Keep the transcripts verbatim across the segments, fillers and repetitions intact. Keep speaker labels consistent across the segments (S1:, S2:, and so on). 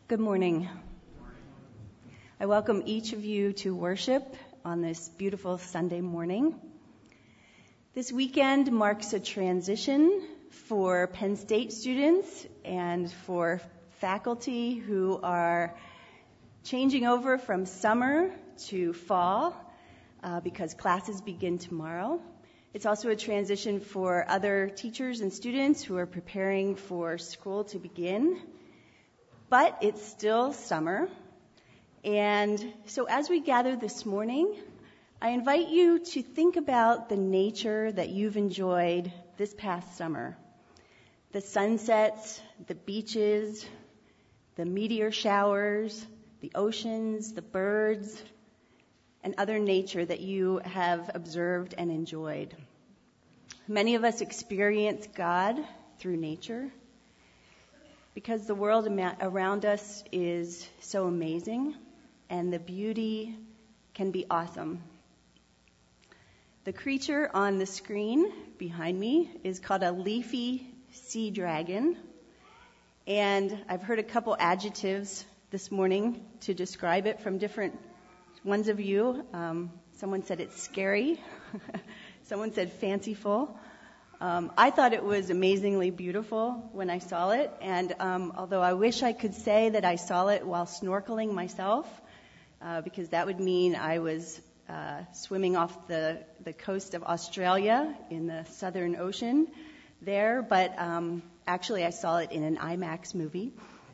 S1: Good morning. I welcome each of you to worship on this beautiful Sunday morning. This weekend marks a transition for Penn State students and for faculty who are changing over from summer to fall uh, because classes begin tomorrow. It's also a transition for other teachers and students who are preparing for school to begin. But it's still summer, and so as we gather this morning, I invite you to think about the nature that you've enjoyed this past summer. The sunsets, the beaches, the meteor showers, the oceans, the birds, and other nature that you have observed and enjoyed. Many of us experience God through nature, because the world around us is so amazing and the beauty can be awesome. The creature on the screen behind me is called a leafy sea dragon, and I've heard a couple adjectives this morning to describe it from different ones of you. Um, someone said it's scary. Someone said fanciful. Um, I thought it was amazingly beautiful when I saw it, and um, although I wish I could say that I saw it while snorkeling myself, uh, because that would mean I was uh, swimming off the, the coast of Australia in the Southern Ocean there, but um, actually I saw it in an IMAX movie.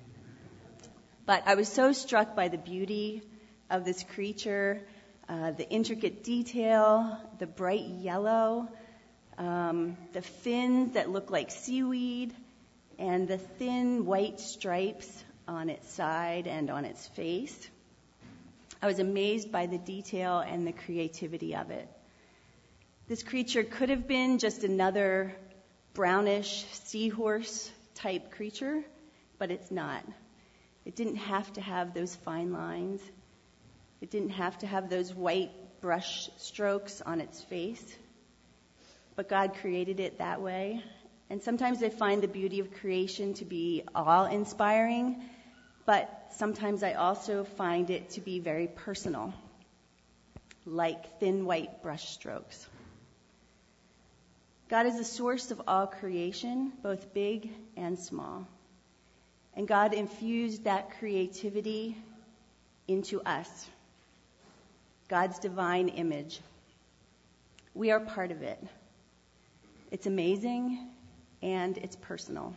S1: But I was so struck by the beauty of this creature, uh, the intricate detail, the bright yellow, Um, the fins that look like seaweed, and the thin white stripes on its side and on its face. I was amazed by the detail and the creativity of it. This creature could have been just another brownish seahorse type creature, but it's not. It didn't have to have those fine lines. It didn't have to have those white brush strokes on its face. But God created it that way. And sometimes I find the beauty of creation to be awe-inspiring, but sometimes I also find it to be very personal, like thin white brush strokes. God is the source of all creation, both big and small. And God infused that creativity into us, God's divine image. We are part of it. It's amazing, and it's personal.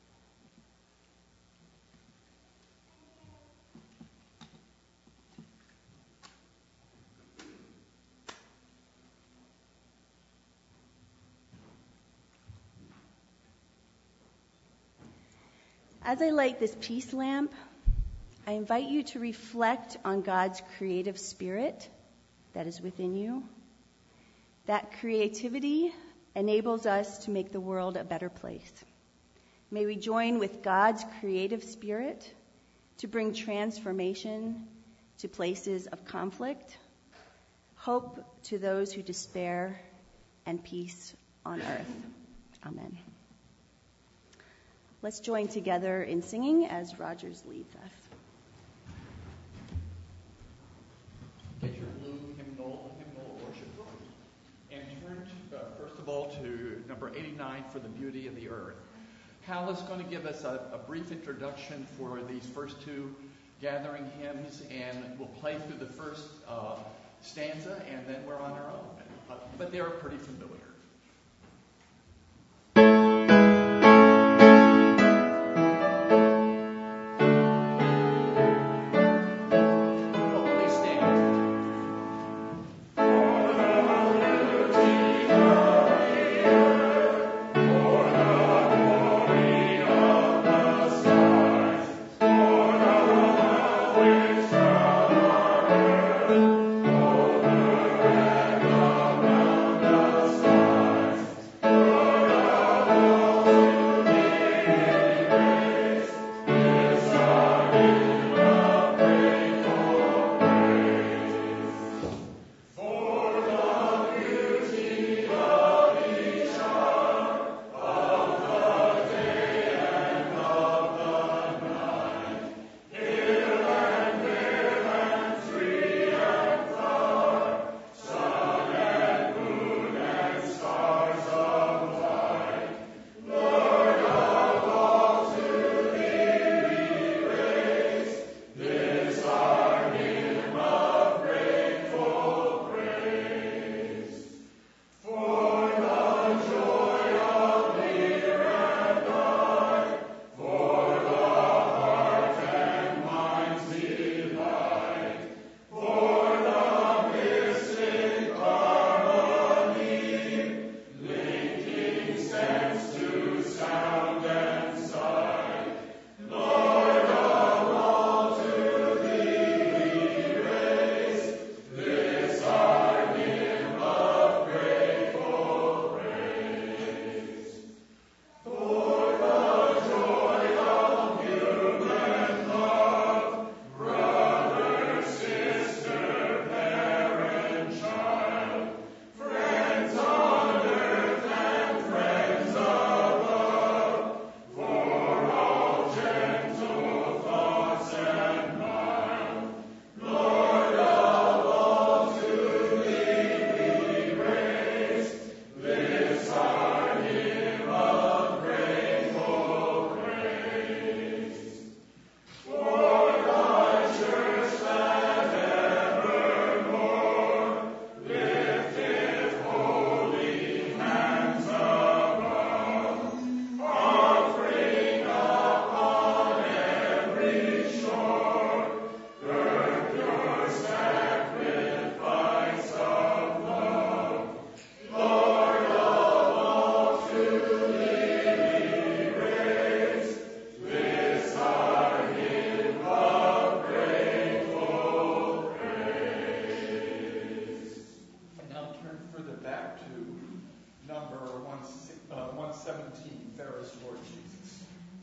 S1: As I light this peace lamp, I invite you to reflect on God's creative spirit that is within you. That creativity enables us to make the world a better place. May we join with God's creative spirit to bring transformation to places of conflict, hope to those who despair, and peace on earth. Amen. Let's join together in singing as Rogers leads us.
S2: Get your blue hymnal, hymnal worship book and turn to, uh, first of all to number eighty-nine, For the Beauty of the Earth. Hal is going to give us a, a brief introduction for these first two gathering hymns, and we'll play through the first uh, stanza, and then we're on our own. Uh, but they are pretty familiar.
S3: Stars.
S2: back to number one, uh, one seventeen, Pharaoh's Lord Jesus.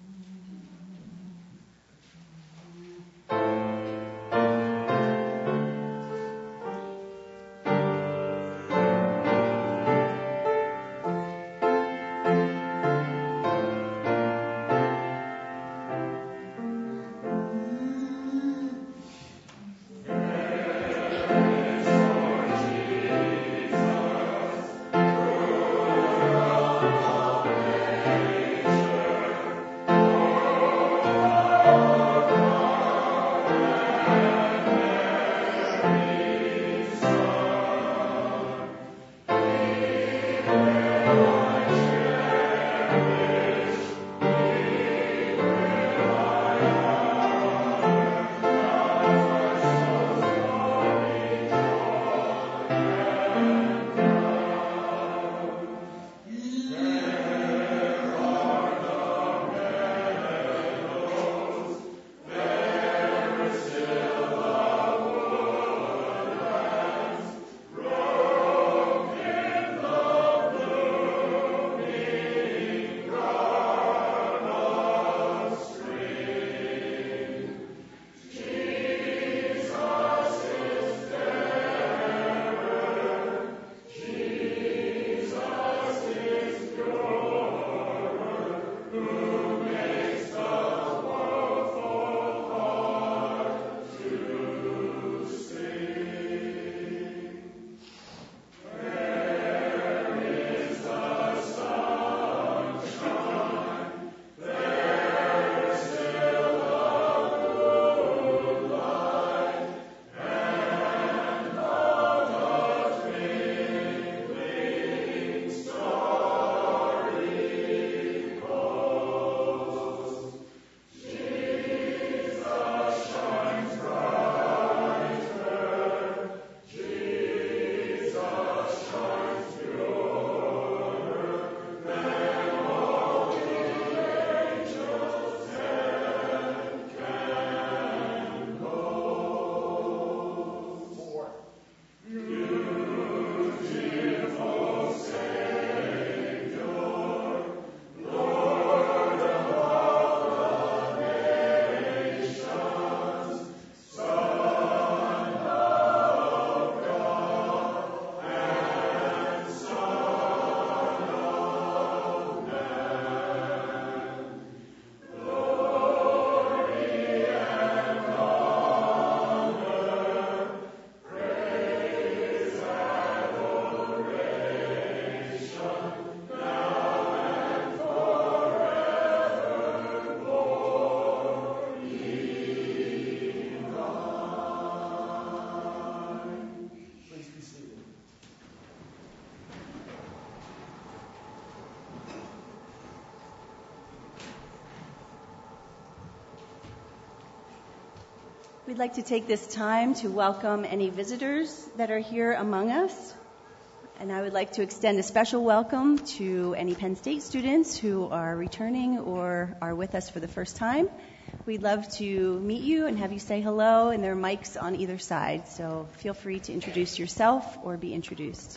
S1: We'd like to take this time to welcome any visitors that are here among us. And I would like to extend a special welcome to any Penn State students who are returning or are with us for the first time. We'd love to meet you and have you say hello, and there are mics on either side, so feel free to introduce yourself or be introduced.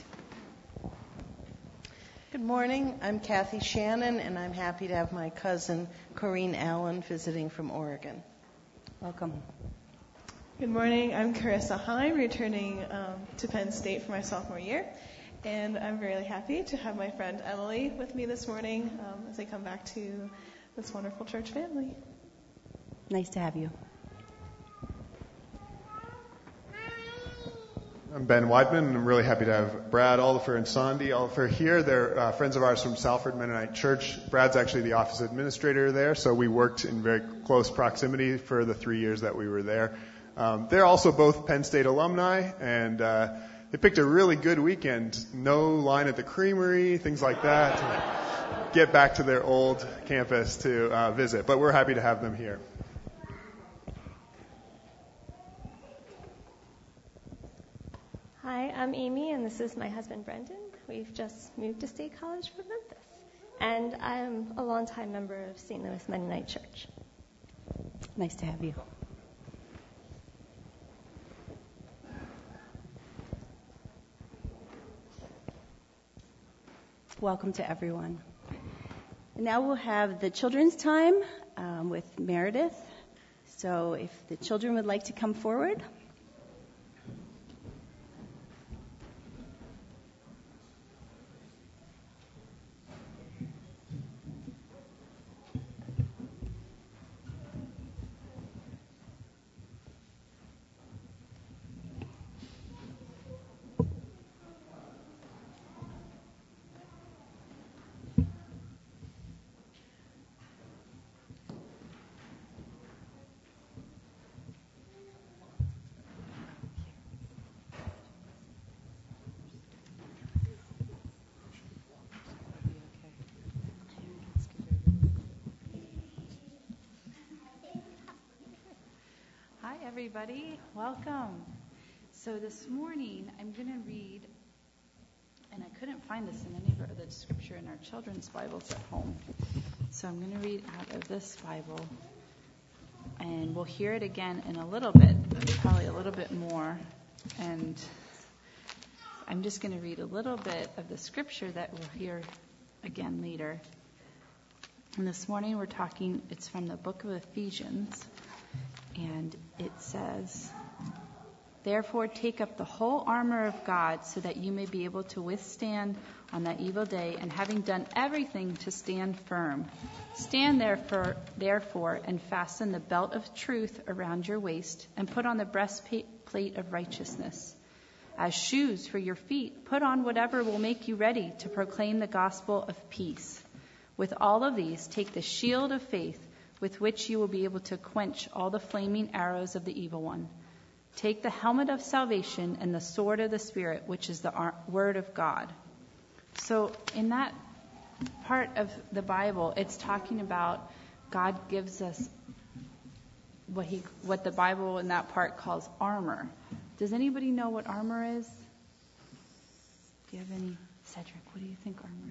S3: Good morning. I'm Kathy Shannon, and I'm happy to have my cousin Corrine Allen visiting from Oregon.
S1: Welcome.
S4: Good morning. I'm Carissa Heim, returning um, to Penn State for my sophomore year, and I'm really happy to have my friend Emily with me this morning um, as I come back to this wonderful church family.
S1: Nice to have you.
S5: I'm Ben Weidman, and I'm really happy to have Brad, Oliver, and Sandy Oliver here. They're uh, friends of ours from Salford Mennonite Church. Brad's actually the office administrator there, so we worked in very close proximity for the three years that we were there. Um, they're also both Penn State alumni, and uh, they picked a really good weekend. No line at the creamery, things like that. To get back to their old campus to uh, visit, but we're happy to have them here.
S6: Hi, I'm Amy, and this is my husband, Brendan. We've just moved to State College from Memphis, and I'm a longtime member of Saint Louis Mennonite Church.
S1: Nice to have you. Welcome to everyone. And now we'll have the children's time um, with Meredith. So if the children would like to come forward.
S7: Everybody, welcome. So this morning I'm going to read, and I couldn't find this in any of the scripture in our children's Bibles at home. So I'm going to read out of this Bible, and we'll hear it again in a little bit, probably a little bit more. And I'm just going to read a little bit of the scripture that we'll hear again later. And this morning we're talking, it's from the book of Ephesians. And it says, "Therefore take up the whole armor of God so that you may be able to withstand on that evil day, and having done everything to stand firm. Stand therefore, therefore and fasten the belt of truth around your waist, and put on the breastplate of righteousness. As shoes for your feet, put on whatever will make you ready to proclaim the gospel of peace. With all of these, take the shield of faith, with which you will be able to quench all the flaming arrows of the evil one. Take the helmet of salvation and the sword of the Spirit, which is the word of God." So in that part of the Bible, it's talking about God gives us what he, what the Bible in that part calls armor. Does anybody know what armor is? Do you have any? Cedric, what do you think armor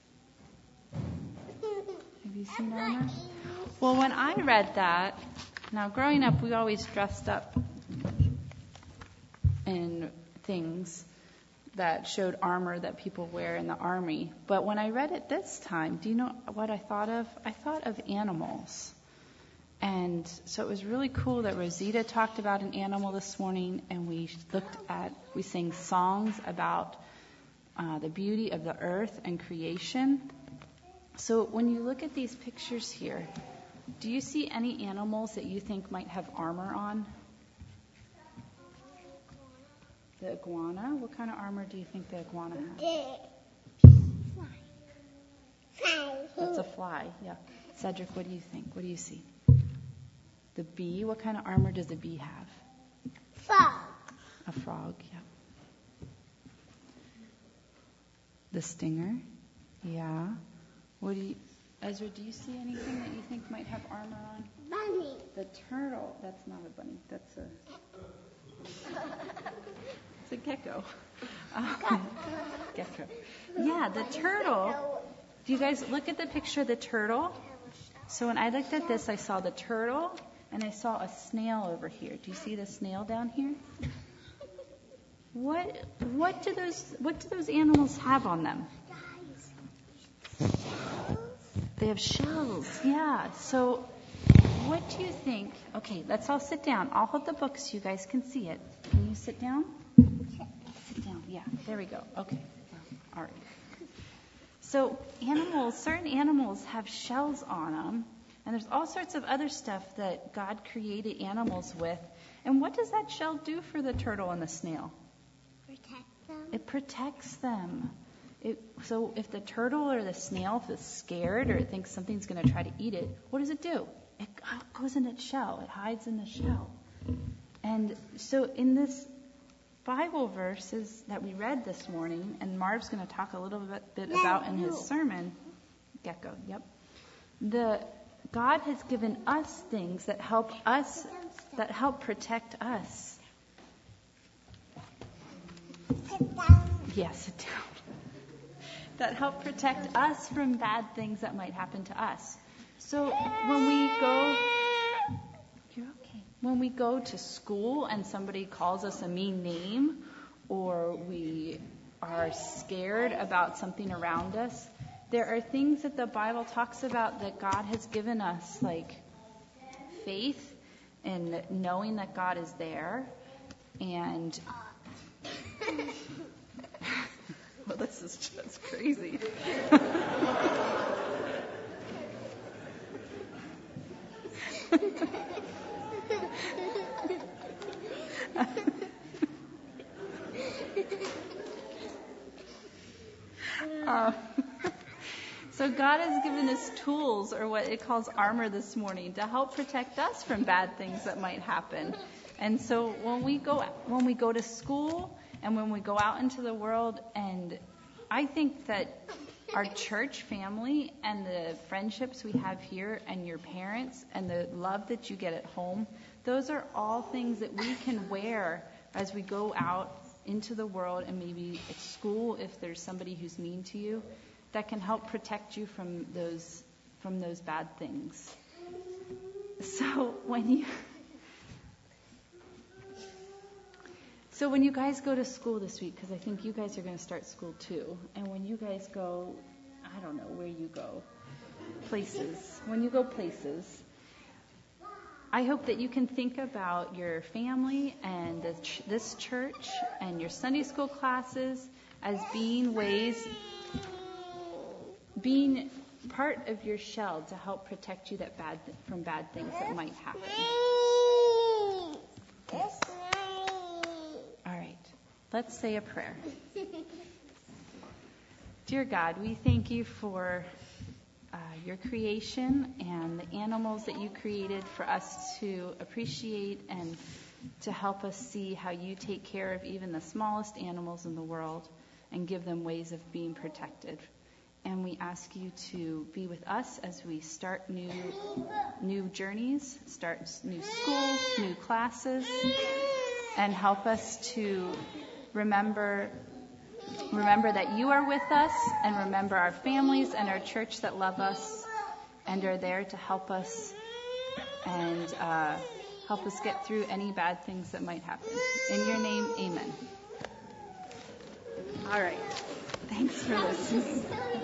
S7: is? Have you seen armor? Well, when I read that, now growing up, we always dressed up in things that showed armor that people wear in the army. But when I read it this time, do you know what I thought of? I thought of animals. And so it was really cool that Rosita talked about an animal this morning, and we looked at, we sang songs about uh, the beauty of the earth and creation. So when you look at these pictures here, do you see any animals that you think might have armor on? The iguana? What kind of armor do you think the iguana has? That's a fly, yeah. Cedric, what do you think? What do you see? The bee? What kind of armor does a bee have?
S8: Frog.
S7: A frog, yeah. The stinger? Yeah. What do you... Ezra, do you see anything that you think might have armor on?
S8: Bunny.
S7: The turtle. That's not a bunny. That's a... It's a gecko. Um, gecko. Yeah, the turtle. Do you guys look at the picture of the turtle? So when I looked at this, I saw the turtle, and I saw a snail over here. Do you see the snail down here? What what do those what do those animals have on them? They have shells, yeah. So what do you think? Okay, let's all sit down. I'll hold the book so you guys can see it. Can you sit down? Sit down, yeah. There we go. Okay. All right. So animals, certain animals have shells on them, and there's all sorts of other stuff that God created animals with. And what does that shell do for the turtle and the snail?
S8: Protect them.
S7: It protects them. It, so if the turtle or the snail is scared or it thinks something's going to try to eat it, what does it do? It goes in its shell. It hides in the shell. And so in this Bible verses that we read this morning, and Marv's going to talk a little bit, bit about in his sermon, gecko, yep. The God has given us things that help us, that help protect us.
S8: Sit down.
S7: Yeah, sit down. That help protect us from bad things that might happen to us. So when we go, you're okay. When we go to school and somebody calls us a mean name, or we are scared about something around us, there are things that the Bible talks about that God has given us, like faith and knowing that God is there. And well, this is just crazy. uh, so God has given us tools, or what it calls armor this morning, to help protect us from bad things that might happen. And so when we go when we go to school and when we go out into the world, and I think that our church family and the friendships we have here and your parents and the love that you get at home, those are all things that we can wear as we go out into the world, and maybe at school if there's somebody who's mean to you, that can help protect you from those from those bad things. So when you So when you guys go to school this week, because I think you guys are going to start school too, and when you guys go, I don't know where you go, places, when you go places, I hope that you can think about your family and the ch- this church and your Sunday school classes as being ways, being part of your shell to help protect you that bad th- from bad things that might happen. Yes. All right, let's say a prayer. Dear God, we thank you for uh, your creation and the animals that you created for us to appreciate and to help us see how you take care of even the smallest animals in the world and give them ways of being protected. And we ask you to be with us as we start new new journeys, start new schools, new classes, and help us to remember remember that you are with us, and remember our families and our church that love us and are there to help us and uh, help us get through any bad things that might happen. In your name, amen. All right. Thanks for listening.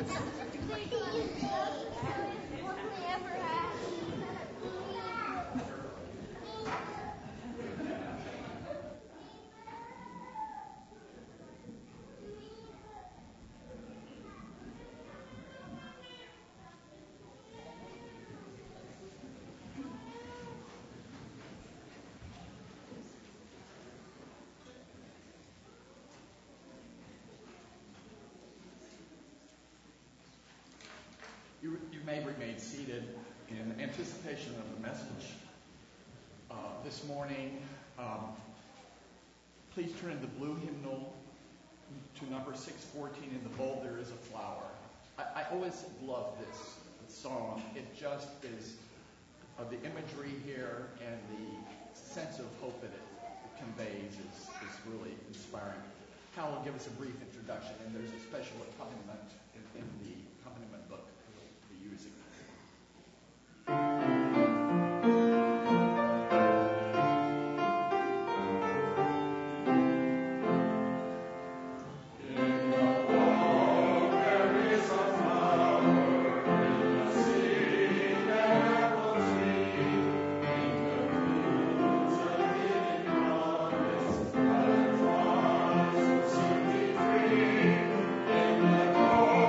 S2: You, you may remain seated in anticipation of the message uh, this morning. Um, please turn in the blue hymnal to number six fourteen. In the bowl there is a flower. I, I always love this song. It just is uh, the imagery here and the sense of hope that it conveys is, is really inspiring. Hal will give us a brief introduction, and there's a special accompaniment in, in the accompaniment book we'll be using.
S9: Oh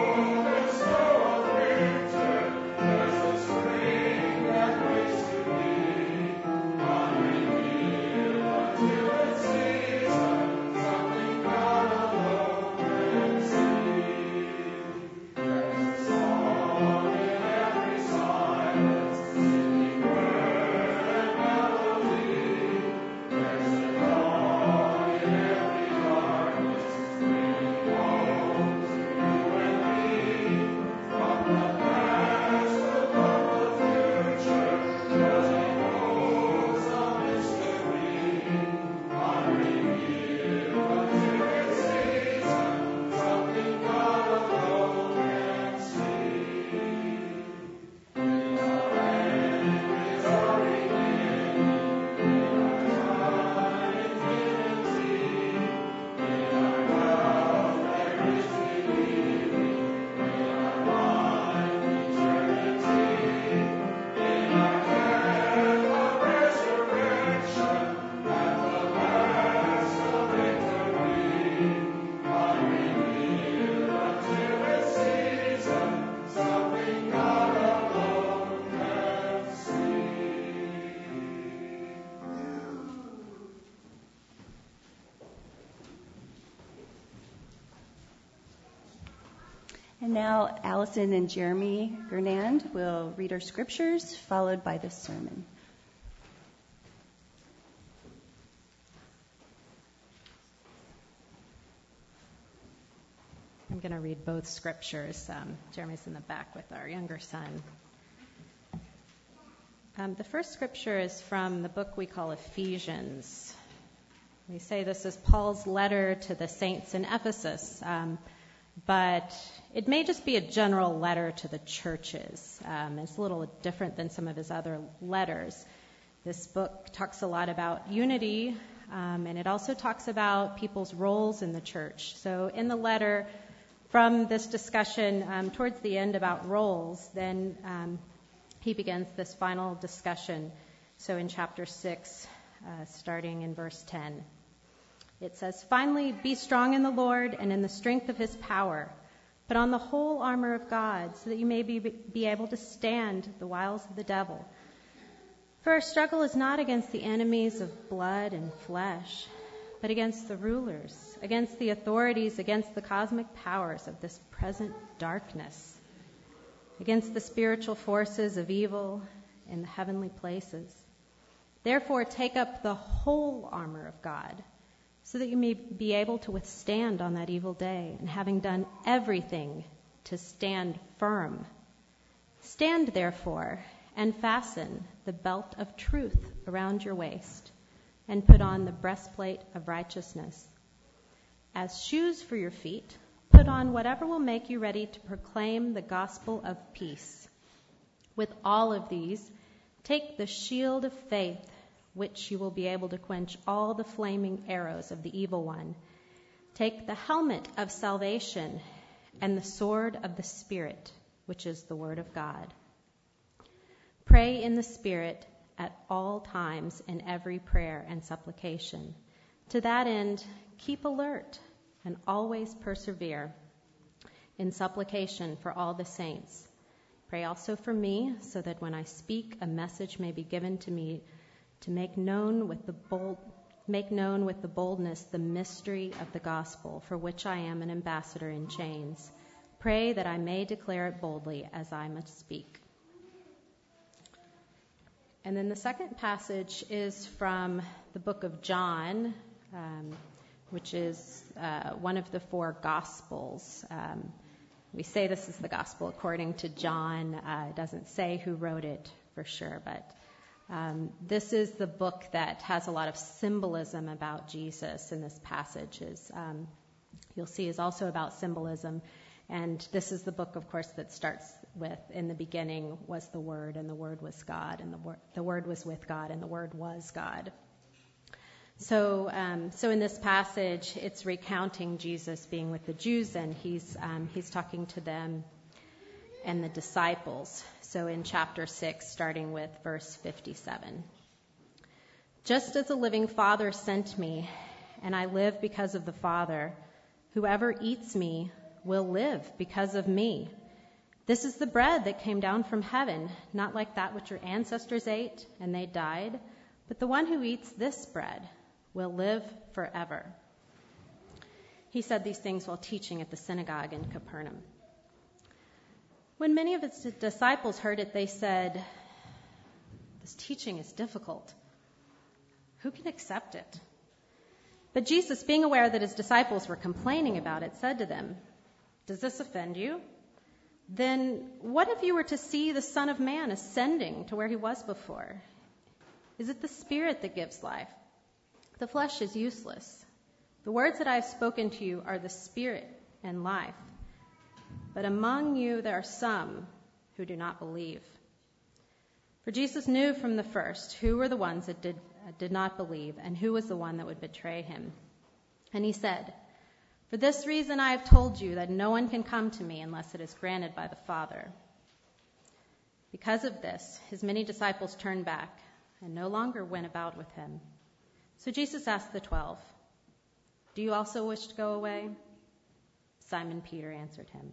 S1: And now Allison and Jeremy Gernand will read our scriptures, followed by the sermon.
S9: I'm going to read both scriptures. Um, Jeremy's in the back with our younger son. Um, the first scripture is from the book we call Ephesians. We say this is Paul's letter to the saints in Ephesus, um, but it may just be a general letter to the churches. Um, it's a little different than some of his other letters. This book talks a lot about unity, um, and it also talks about people's roles in the church. So in the letter, from this discussion um, towards the end about roles, then um, he begins this final discussion. So in chapter six, uh, starting in verse ten, it says, "Finally, be strong in the Lord and in the strength of his power. Put on the whole armor of God so that you may be, be able to stand the wiles of the devil. For our struggle is not against the enemies of blood and flesh, but against the rulers, against the authorities, against the cosmic powers of this present darkness, against the spiritual forces of evil in the heavenly places. Therefore, take up the whole armor of God, so that you may be able to withstand on that evil day, and having done everything, to stand firm. Stand, therefore, and fasten the belt of truth around your waist, and put on the breastplate of righteousness. As shoes for your feet, put on whatever will make you ready to proclaim the gospel of peace. With all of these, take the shield of faith, which you will be able to quench all the flaming arrows of the evil one. Take the helmet of salvation and the sword of the Spirit, which is the word of God. Pray in the Spirit at all times in every prayer and supplication. To that end, keep alert and always persevere in supplication for all the saints. Pray also for me, so that when I speak, a message may be given to me to make known with the bold, make known with the boldness the mystery of the gospel, for which I am an ambassador in chains. Pray that I may declare it boldly as I must speak." And then the second passage is from the book of John, um, which is uh, one of the four Gospels. Um, we say this is the Gospel according to John. Uh, it doesn't say who wrote it for sure, but um, this is the book that has a lot of symbolism about Jesus. In this passage, is um, you'll see is also about symbolism. And this is the book, of course, that starts with, in the beginning was the Word, and the Word was God, and the Word, the Word was with God, and the Word was God. So, um, so in this passage, it's recounting Jesus being with the Jews, and he's um, he's talking to them and the disciples. So in chapter six, starting with verse fifty-seven. "Just as the living Father sent me, and I live because of the Father, whoever eats me will live because of me. This is the bread that came down from heaven, not like that which your ancestors ate, and they died, but the one who eats this bread will live forever." He said these things while teaching at the synagogue in Capernaum. When many of his disciples heard it, they said, "This teaching is difficult. Who can accept it?" But Jesus, being aware that his disciples were complaining about it, said to them, "Does this offend you? Then what if you were to see the Son of Man ascending to where he was before? Is it the Spirit that gives life? The flesh is useless. The words that I have spoken to you are the Spirit and life. But among you there are some who do not believe." For Jesus knew from the first who were the ones that did, uh, did not believe, and who was the one that would betray him. And he said, "For this reason I have told you that no one can come to me unless it is granted by the Father." Because of this, his many disciples turned back and no longer went about with him. So Jesus asked the twelve, "Do you also wish to go away?" Simon Peter answered him,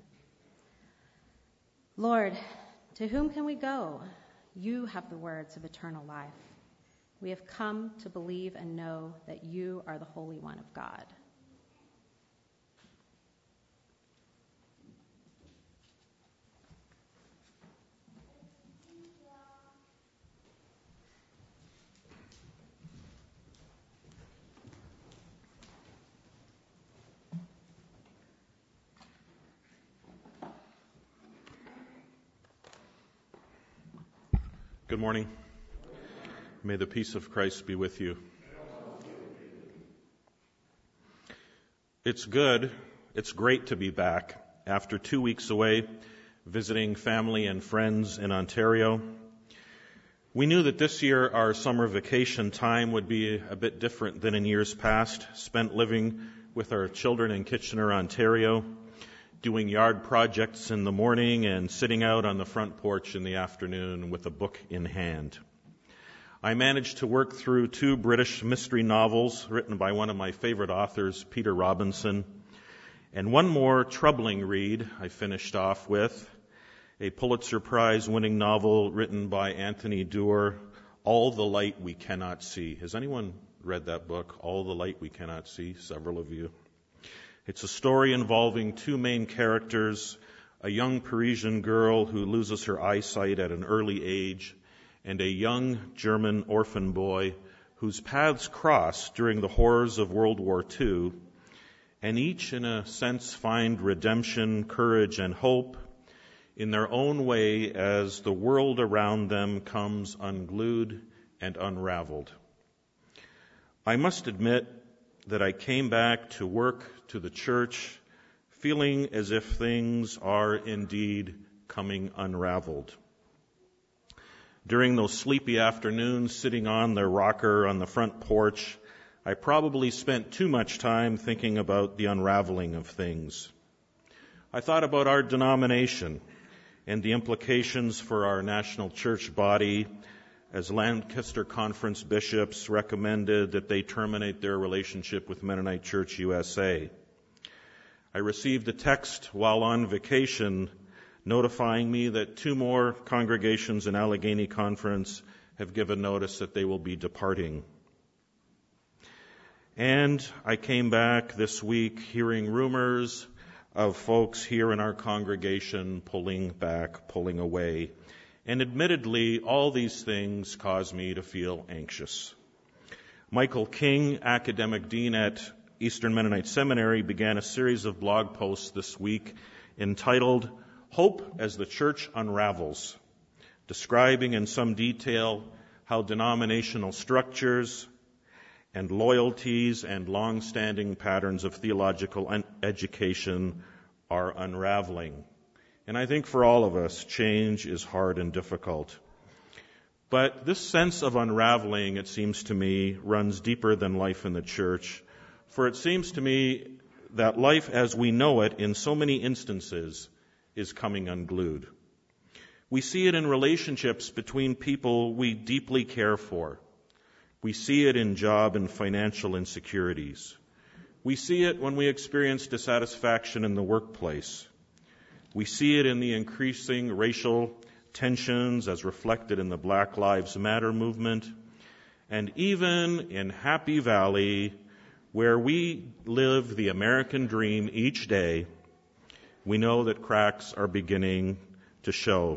S9: "Lord, to whom can we go? You have the words of eternal life. We have come to believe and know that you are the Holy One of God."
S10: Good morning. May the peace of Christ be with you. It's good, it's great to be back after two weeks away visiting family and friends in Ontario. We knew that this year our summer vacation time would be a bit different than in years past, spent living with our children in Kitchener, Ontario, doing yard projects in the morning and sitting out on the front porch in the afternoon with a book in hand. I managed to work through two British mystery novels written by one of my favorite authors, Peter Robinson, and one more troubling read I finished off with, a Pulitzer Prize-winning novel written by Anthony Doerr, All the Light We Cannot See. Has anyone read that book, All the Light We Cannot See? Several of you. It's a story involving two main characters, a young Parisian girl who loses her eyesight at an early age, and a young German orphan boy whose paths cross during the horrors of World War Two, and each, in a sense, find redemption, courage, and hope in their own way as the world around them comes unglued and unraveled. I must admit that I came back to work, to the church, feeling as if things are indeed coming unraveled. During those sleepy afternoons sitting on their rocker on the front porch, I probably spent too much time thinking about the unraveling of things. I thought about our denomination and the implications for our national church body as Lancaster Conference bishops recommended that they terminate their relationship with Mennonite Church U S A. I received a text while on vacation notifying me that two more congregations in Allegheny Conference have given notice that they will be departing. And I came back this week hearing rumors of folks here in our congregation pulling back, pulling away. And admittedly, all these things cause me to feel anxious. Michael King, academic dean at Eastern Mennonite Seminary, began a series of blog posts this week entitled Hope as the Church Unravels, describing in some detail how denominational structures and loyalties and long-standing patterns of theological un- education are unraveling. And I think for all of us, change is hard and difficult. But this sense of unraveling, it seems to me, runs deeper than life in the church. For it seems to me that life as we know it, in so many instances, is coming unglued. We see it in relationships between people we deeply care for. We see it in job and financial insecurities. We see it when we experience dissatisfaction in the workplace. We see it in the increasing racial tensions as reflected in the Black Lives Matter movement, and even in Happy Valley, where we live the American dream each day, we know that cracks are beginning to show.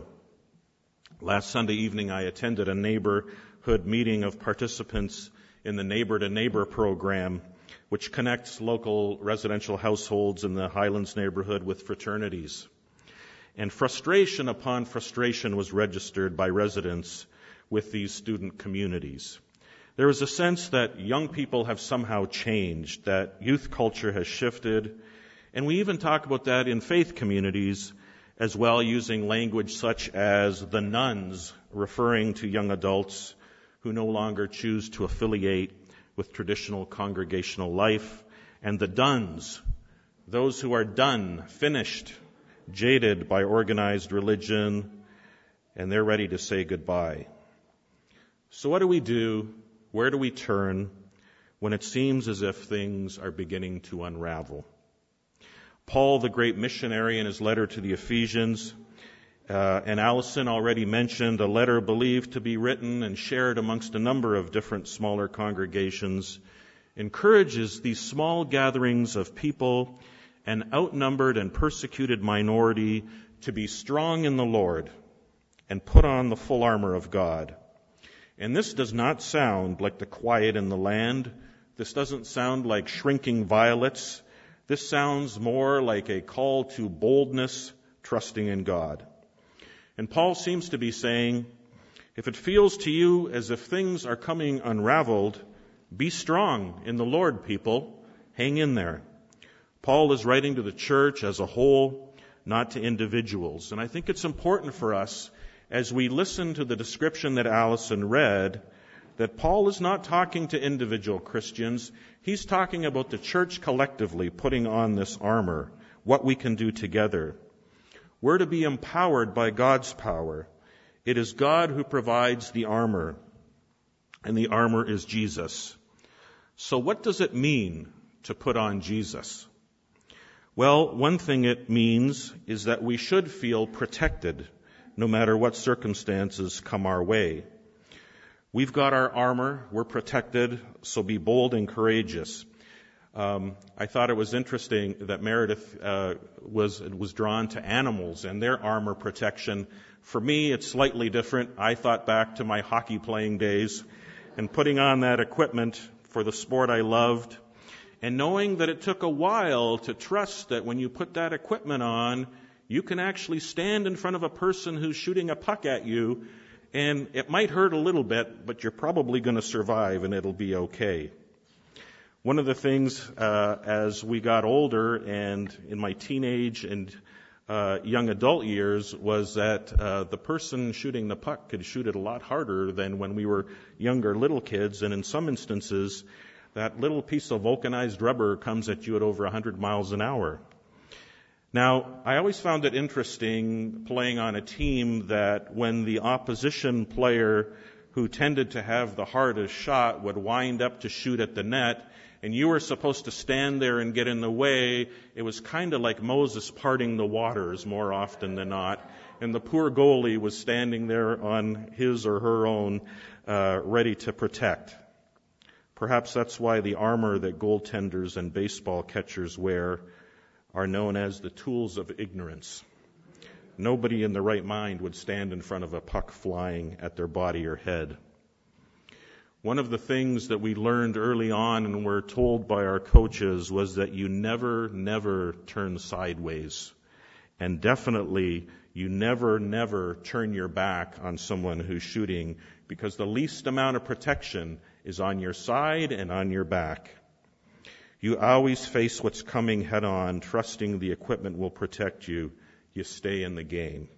S10: Last Sunday evening, I attended a neighborhood meeting of participants in the Neighbor to Neighbor program, which connects local residential households in the Highlands neighborhood with fraternities. And frustration upon frustration was registered by residents with these student communities. There is a sense that young people have somehow changed, that youth culture has shifted, and we even talk about that in faith communities as well, using language such as the nuns, referring to young adults who no longer choose to affiliate with traditional congregational life, and the duns, those who are done, finished, jaded by organized religion, and they're ready to say goodbye. So what do we do? Where do we turn when it seems as if things are beginning to unravel? Paul, the great missionary, in his letter to the Ephesians, uh, and Allison already mentioned, a letter believed to be written and shared amongst a number of different smaller congregations, encourages these small gatherings of people, an outnumbered and persecuted minority, to be strong in the Lord and put on the full armor of God. And this does not sound like the quiet in the land. This doesn't sound like shrinking violets. This sounds more like a call to boldness, trusting in God. And Paul seems to be saying, If it feels to you as if things are coming unraveled, be strong in the Lord, people. Hang in there. Paul is writing to the church as a whole, not to individuals. And I think it's important for us, as we listen to the description that Allison read, that Paul is not talking to individual Christians. He's talking about the church collectively putting on this armor, what we can do together. We're to be empowered by God's power. It is God who provides the armor, and the armor is Jesus. So what does it mean to put on Jesus? Well, one thing it means is that we should feel protected no matter what circumstances come our way. We've got our armor, we're protected, so be bold and courageous. Um, I thought it was interesting that Meredith uh, was was drawn to animals and their armor protection. For me, it's slightly different. I thought back to my hockey playing days and putting on that equipment for the sport I loved, and knowing that it took a while to trust that when you put that equipment on, you can actually stand in front of a person who's shooting a puck at you, and it might hurt a little bit, but you're probably going to survive and it'll be okay. One of the things uh, as we got older and in my teenage and uh, young adult years was that uh, the person shooting the puck could shoot it a lot harder than when we were younger little kids, and in some instances that little piece of vulcanized rubber comes at you at over one hundred miles an hour. Now, I always found it interesting playing on a team that when the opposition player who tended to have the hardest shot would wind up to shoot at the net, and you were supposed to stand there and get in the way, it was kind of like Moses parting the waters more often than not. And the poor goalie was standing there on his or her own, uh, ready to protect. Perhaps that's why the armor that goaltenders and baseball catchers wear are known as the tools of ignorance. Nobody in their right mind would stand in front of a puck flying at their body or head. One of the things that we learned early on and were told by our coaches was that you never, never turn sideways. And definitely, you never, never turn your back on someone who's shooting, because the least amount of protection is on your side and on your back. You always face what's coming head on, trusting the equipment will protect you. You stay in the game.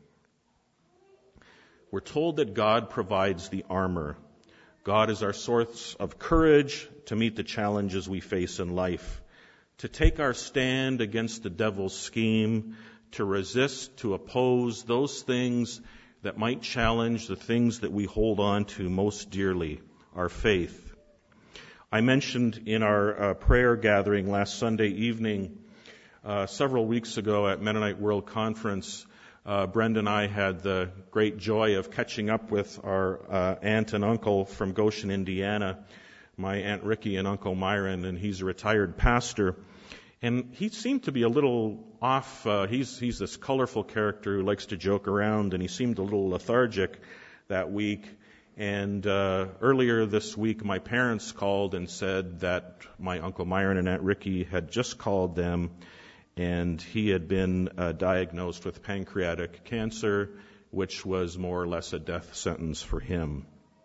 S10: We're told that God provides the armor. God is our source of courage to meet the challenges we face in life, to take our stand against the devil's scheme, to resist, to oppose those things that might challenge the things that we hold on to most dearly, our faith. I mentioned in our uh, prayer gathering last Sunday evening, uh, several weeks ago at Mennonite World Conference, uh, Brenda and I had the great joy of catching up with our uh, aunt and uncle from Goshen, Indiana, my Aunt Ricky and Uncle Myron, and he's a retired pastor. And he seemed to be a little off. Uh, he's he's this colorful character who likes to joke around, and he seemed a little lethargic that week. And uh, earlier this week, my parents called and said that my Uncle Myron and Aunt Ricky had just called them, and he had been uh, diagnosed with pancreatic cancer, which was more or less a death sentence for him.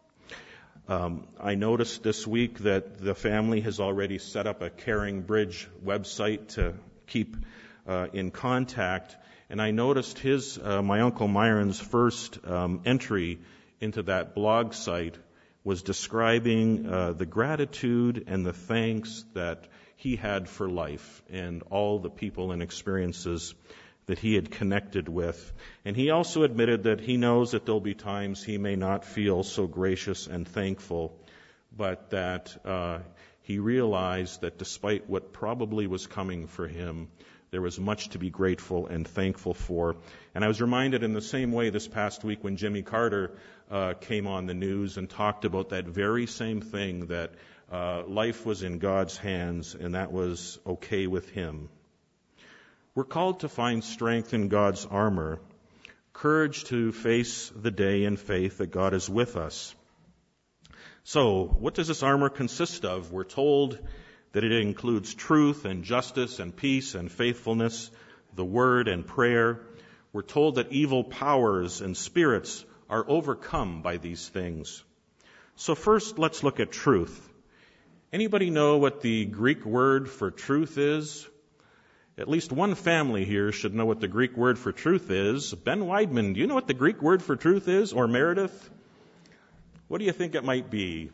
S10: Um, I noticed this week that the family has already set up a Caring Bridge website to keep uh, in contact, and I noticed his, uh, my Uncle Myron's first um, entry into that blog site was describing uh, the gratitude and the thanks that he had for life and all the people and experiences that he had connected with. And he also admitted that he knows that there'll be times he may not feel so gracious and thankful, but that uh, he realized that despite what probably was coming for him, there was much to be grateful and thankful for. And I was reminded in the same way this past week when Jimmy Carter uh, came on the news and talked about that very same thing, that uh, life was in God's hands and that was okay with him. We're called to find strength in God's armor, courage to face the day in faith that God is with us. So, what does this armor consist of? We're told that it includes truth and justice and peace and faithfulness, the word and prayer. We're told that evil powers and spirits are overcome by these things. So first, let's look at truth. Anybody know what the Greek word for truth is? At least one family here should know what the Greek word for truth is. Ben Weidman, do you know what the Greek word for truth is? Or Meredith? What do you think it might be?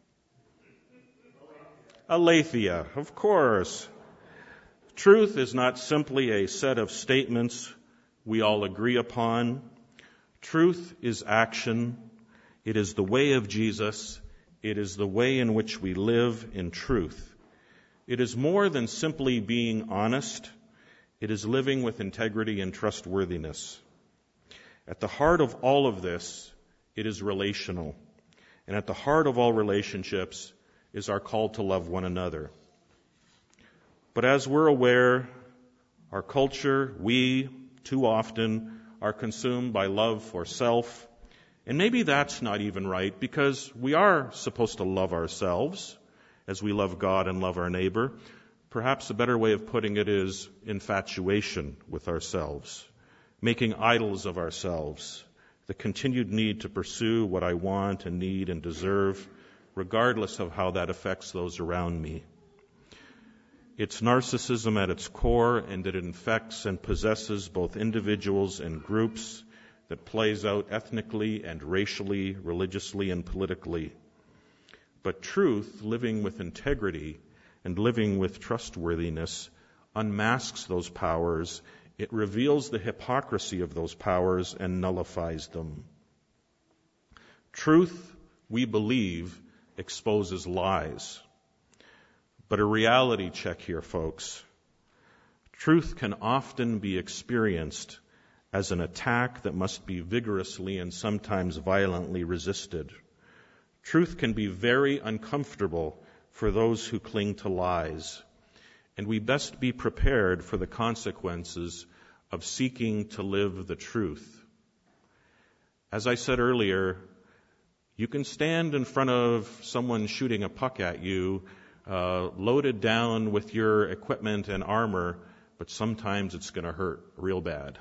S10: Aletheia, of course. Truth is not simply a set of statements we all agree upon. Truth is action. It is the way of Jesus. It is the way in which we live in truth. It is more than simply being honest. It is living with integrity and trustworthiness. At the heart of all of this, it is relational. And at the heart of all relationships is our call to love one another. But as we're aware, our culture, we, too often, are consumed by love for self. And maybe that's not even right, because we are supposed to love ourselves as we love God and love our neighbor. Perhaps a better way of putting it is infatuation with ourselves, making idols of ourselves, the continued need to pursue what I want and need and deserve, regardless of how that affects those around me. It's narcissism at its core, and it infects and possesses both individuals and groups, that plays out ethnically and racially, religiously and politically. But truth, living with integrity and living with trustworthiness, unmasks those powers. It reveals the hypocrisy of those powers and nullifies them. Truth, we believe, exposes lies. But a reality check here, folks. Truth can often be experienced as an attack that must be vigorously and sometimes violently resisted. Truth can be very uncomfortable for those who cling to lies, and we best be prepared for the consequences of seeking to live the truth. As I said earlier, you can stand in front of someone shooting a puck at you, uh, loaded down with your equipment and armor, but sometimes it's going to hurt real bad.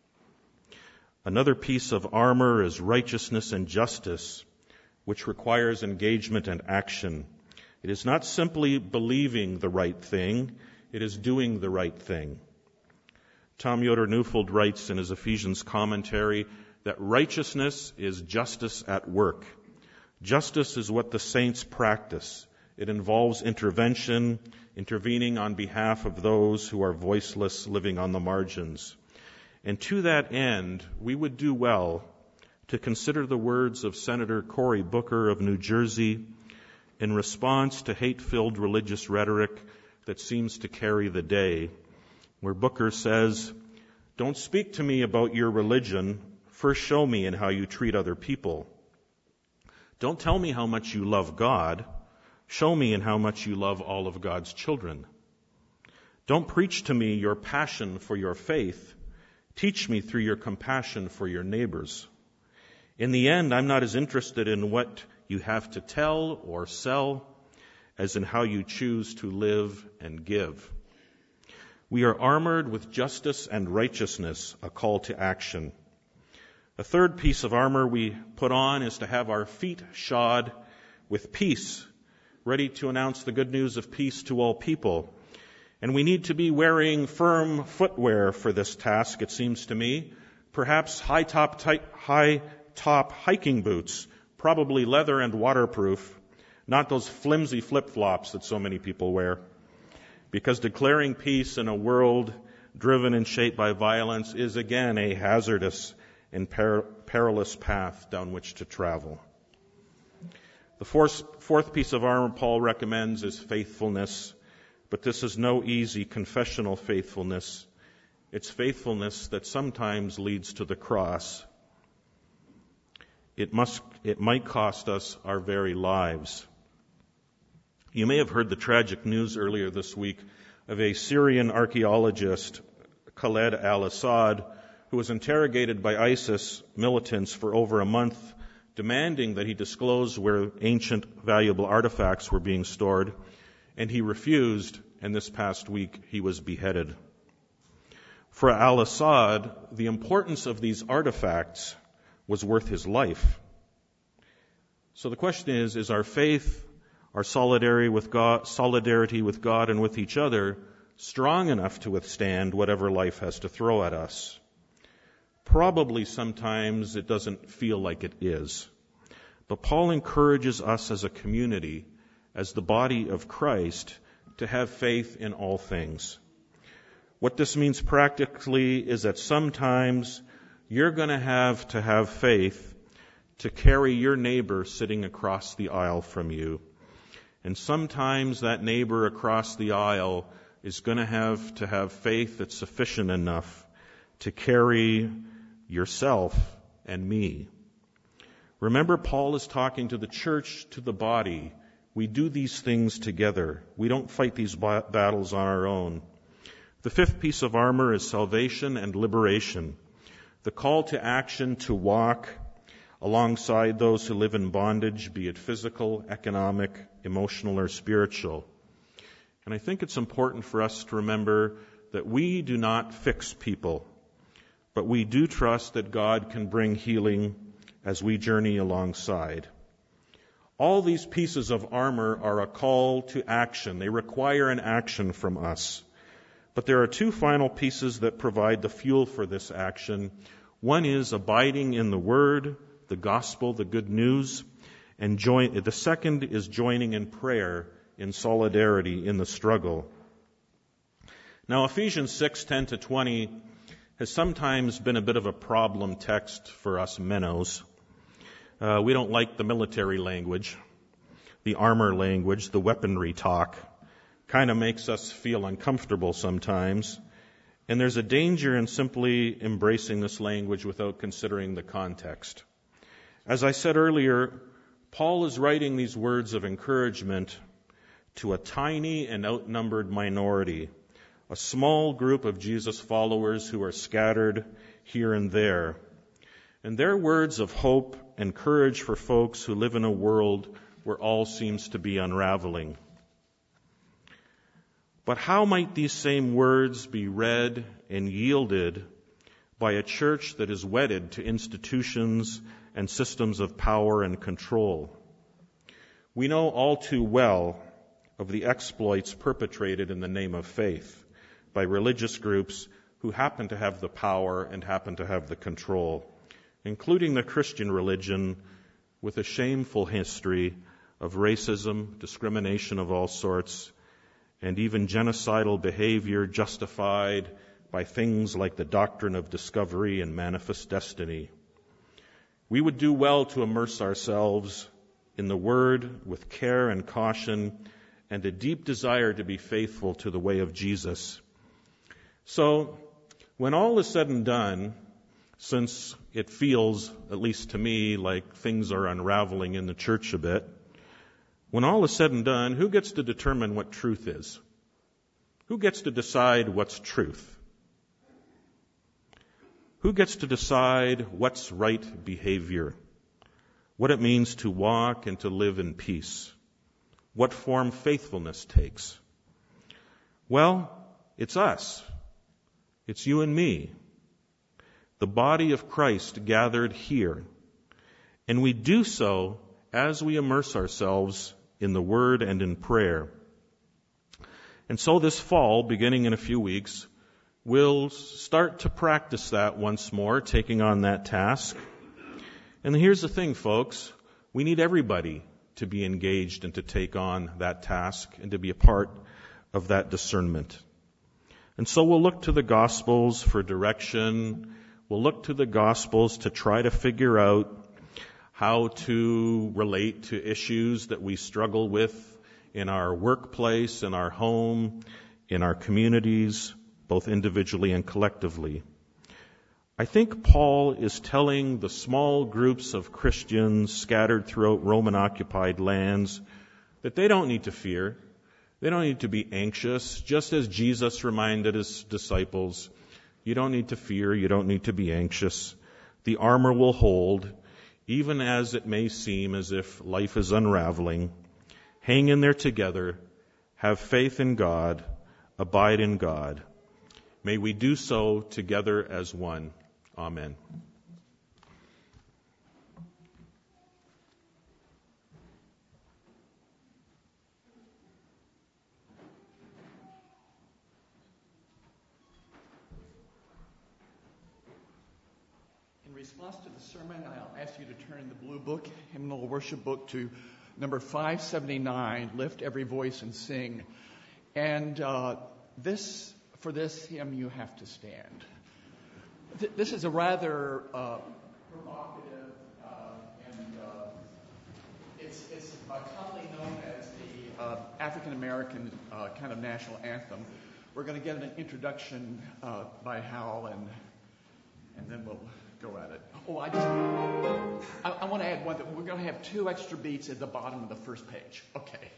S10: Another piece of armor is righteousness and justice, which requires engagement and action. It is not simply believing the right thing, it is doing the right thing. Tom Yoder-Neufeld writes in his Ephesians commentary that righteousness is justice at work. Justice is what the saints practice. It involves intervention, intervening on behalf of those who are voiceless, living on the margins. And to that end, we would do well to consider the words of Senator Cory Booker of New Jersey in response to hate-filled religious rhetoric that seems to carry the day, where Booker says, "Don't speak to me about your religion. First show me in how you treat other people. Don't tell me how much you love God. Show me in how much you love all of God's children. Don't preach to me your passion for your faith. Teach me through your compassion for your neighbors. In the end, I'm not as interested in what you have to tell or sell as in how you choose to live and give." We are armored with justice and righteousness, a call to action. A third piece of armor we put on is to have our feet shod with peace, ready to announce the good news of peace to all people. And we need to be wearing firm footwear for this task, it seems to me. Perhaps high-top high top hiking boots, probably leather and waterproof, not those flimsy flip-flops that so many people wear. Because declaring peace in a world driven and shaped by violence is again a hazardous and per- perilous path down which to travel. The fourth, fourth piece of armor Paul recommends is faithfulness, but this is no easy confessional faithfulness. It's faithfulness that sometimes leads to the cross. It must, it might cost us our very lives. You may have heard the tragic news earlier this week of a Syrian archaeologist, Khaled al-Assad, who was interrogated by ISIS militants for over a month, demanding that he disclose where ancient valuable artifacts were being stored, and he refused, and this past week he was beheaded. For al-Assad, the importance of these artifacts was worth his life. So the question is, is our faith, our solidarity with God, solidarity with God and with each other strong enough to withstand whatever life has to throw at us? Probably sometimes it doesn't feel like it is. But Paul encourages us as a community, as the body of Christ, to have faith in all things. What this means practically is that sometimes you're going to have to have faith to carry your neighbor sitting across the aisle from you. And sometimes that neighbor across the aisle is going to have to have faith that's sufficient enough to carry yourself and me. Remember, Paul is talking to the church, to the body. We do these things together. We don't fight these battles on our own. The fifth piece of armor is salvation and liberation. The call to action to walk alongside those who live in bondage, be it physical, economic, emotional, or spiritual. And I think it's important for us to remember that we do not fix people, but we do trust that God can bring healing as we journey alongside. All these pieces of armor are a call to action. They require an action from us. But there are two final pieces that provide the fuel for this action. One is abiding in the Word, the gospel, the good news, and join, the second is joining in prayer in solidarity in the struggle. Now, Ephesians six, ten to twenty has sometimes been a bit of a problem text for us minnows. Uh, we don't like the military language, the armor language, the weaponry talk. Kind of makes us feel uncomfortable sometimes. And there's a danger in simply embracing this language without considering the context. As I said earlier, Paul is writing these words of encouragement to a tiny and outnumbered minority, a small group of Jesus followers who are scattered here and there. And they're words of hope and courage for folks who live in a world where all seems to be unraveling. But how might these same words be read and yielded by a church that is wedded to institutions and systems of power and control? We know all too well of the exploits perpetrated in the name of faith by religious groups who happen to have the power and happen to have the control, including the Christian religion, with a shameful history of racism, discrimination of all sorts, and even genocidal behavior justified by things like the doctrine of discovery and manifest destiny. We would do well to immerse ourselves in the Word with care and caution and a deep desire to be faithful to the way of Jesus. So, when all is said and done, since it feels, at least to me, like things are unraveling in the church a bit, when all is said and done, who gets to determine what truth is? Who gets to decide what's truth? Who gets to decide what's right behavior? What it means to walk and to live in peace? What form faithfulness takes? Well, it's us. It's you and me. The body of Christ gathered here. And we do so as we immerse ourselves in the Word and in prayer. And so this fall, beginning in a few weeks, we'll start to practice that once more, taking on that task. And here's the thing, folks. We need everybody to be engaged and to take on that task and to be a part of that discernment. And so we'll look to the Gospels for direction. We'll look to the Gospels to try to figure out how to relate to issues that we struggle with in our workplace, in our home, in our communities, both individually and collectively. I think Paul is telling the small groups of Christians scattered throughout Roman-occupied lands that they don't need to fear. They don't need to be anxious, just as Jesus reminded his disciples. You don't need to fear. You don't need to be anxious. The armor will hold, even as it may seem as if life is unraveling. Hang in there together. Have faith in God. Abide in God. May we do so together as one. Amen.
S2: response to the sermon, I'll ask you to turn in the blue book, hymnal worship book, to number five seventy-nine, Lift Every Voice and Sing. And uh, this, for this hymn, you have to stand. Th- this is a rather uh, provocative, uh, and uh, it's, it's uh, commonly known as the uh, African American uh, kind of national anthem. We're going to get an introduction uh, by Hal, and and then we'll go at it. Oh, I just I, I want to add one that we're going to have two extra beats at the bottom of the first page. Okay.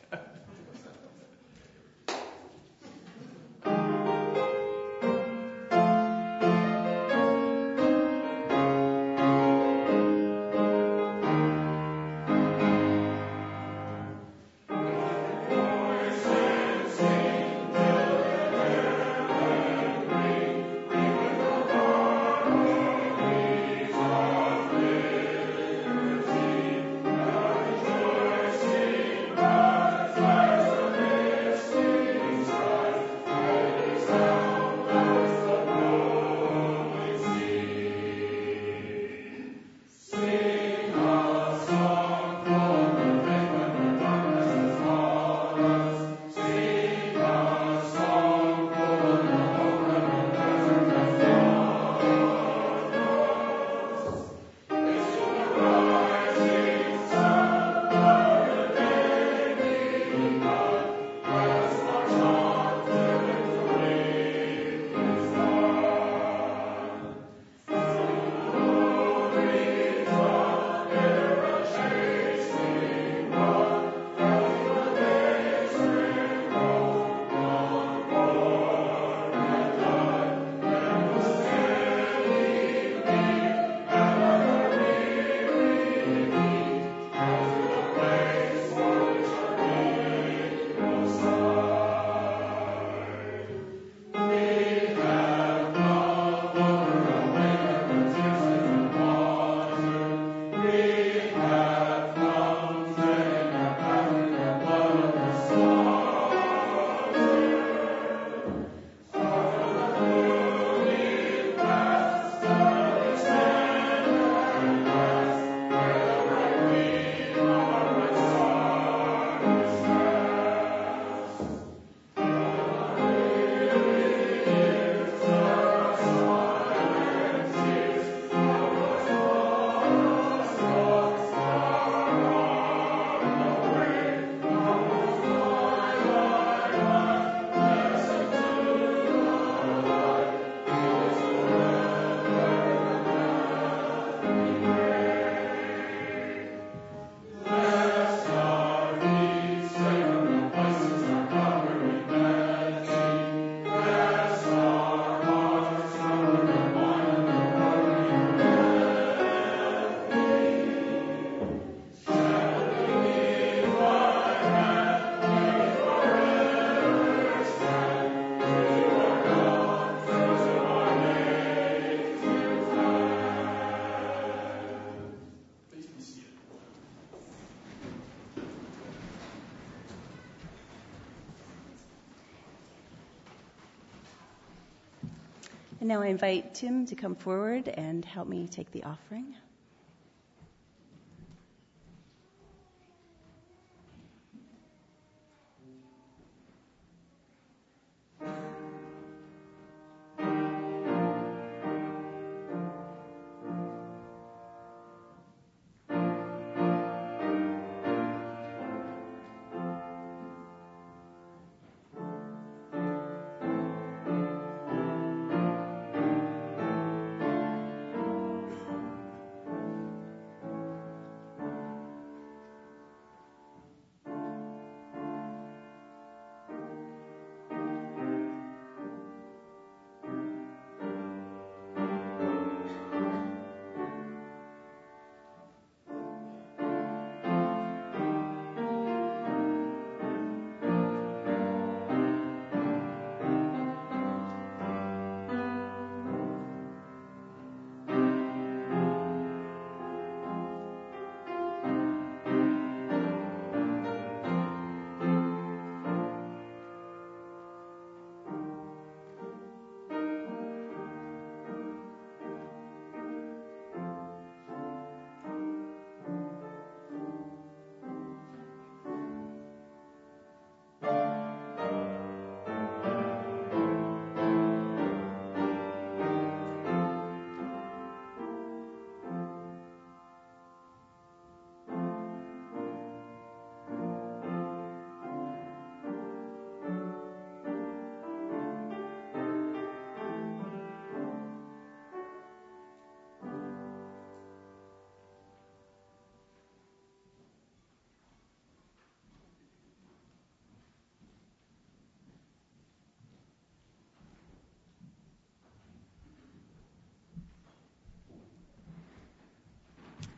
S1: And now I invite Tim to come forward and help me take the offering.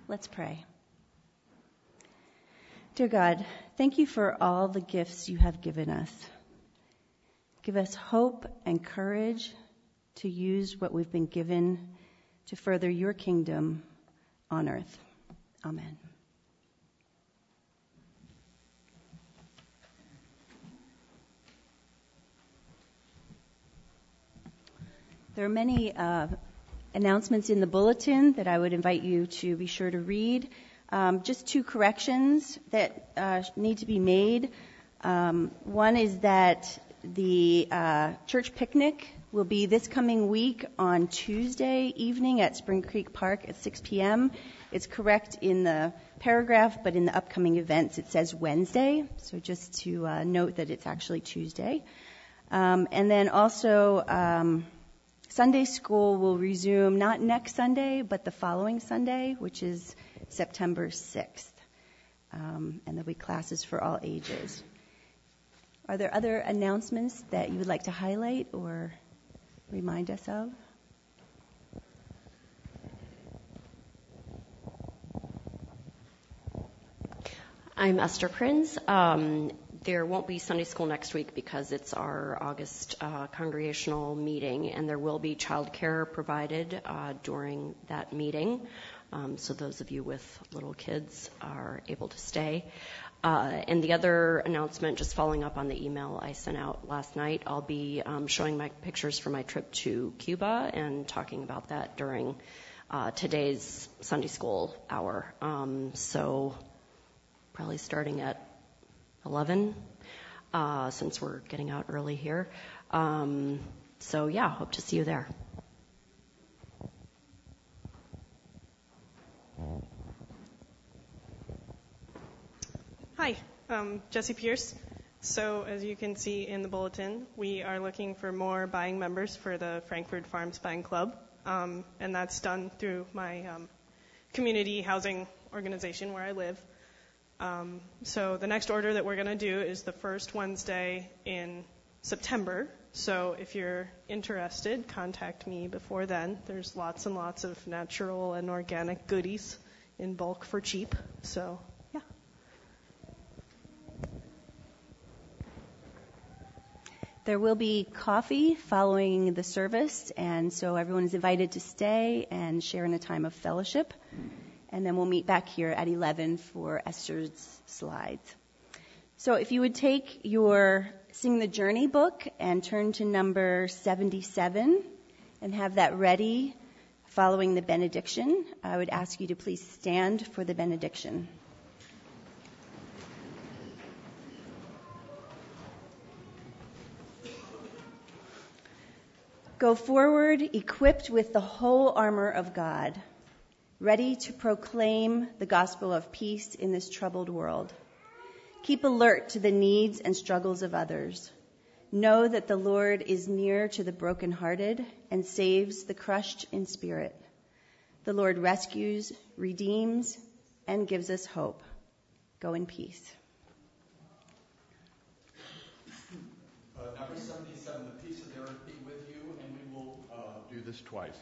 S1: Let's pray. Dear God, thank you for all the gifts you have given us. Give us hope and courage to use what we've been given to further your kingdom on earth. Amen. There are many uh, announcements in the bulletin that I would invite you to be sure to read. Um, just two corrections that uh, need to be made. Um, one is that the uh, church picnic will be this coming week on Tuesday evening at Spring Creek Park at six p.m. It's correct in the paragraph, but in the upcoming events it says Wednesday. So just to uh, note that it's actually Tuesday. Um, and then also um, Sunday school will resume not next Sunday, but the following Sunday, which is September sixth. Um, and there'll be classes for all ages. Are there other announcements that you would like to highlight or remind us of?
S11: I'm Esther Prinz. Um, there won't be Sunday school next week because it's our August uh, congregational meeting, and there will be childcare provided uh, during that meeting. Um, so those of you with little kids are able to stay. Uh, and the other announcement, just following up on the email I sent out last night, I'll be um, showing my pictures from my trip to Cuba and talking about that during uh, today's Sunday school hour. Um, so probably starting at eleven, uh, since we're getting out early here. Um, so yeah, hope to see you there.
S12: Hi, um, Jesse Pierce. So as you can see in the bulletin, we are looking for more buying members for the Frankfurt Farms Buying Club, um, and that's done through my um, community housing organization where I live. Um, so the next order that we're going to do is the first Wednesday in September. So if you're interested, contact me before then. There's lots and lots of natural and organic goodies in bulk for cheap. So yeah.
S1: There will be coffee following the service, and so everyone is invited to stay and share in a time of fellowship. And then we'll meet back here at eleven for Esther's slides. So if you would take your Sing the Journey book and turn to number seventy-seven and have that ready following the benediction, I would ask you to please stand for the benediction. Go forward equipped with the whole armor of God, ready to proclaim the gospel of peace in this troubled world. Keep alert to the needs and struggles of others. Know that the Lord is near to the brokenhearted and saves the crushed in spirit. The Lord rescues, redeems, and gives us hope. Go in peace.
S2: Uh, number seventy-seven, the peace of the earth be with you, and we will uh, do this twice.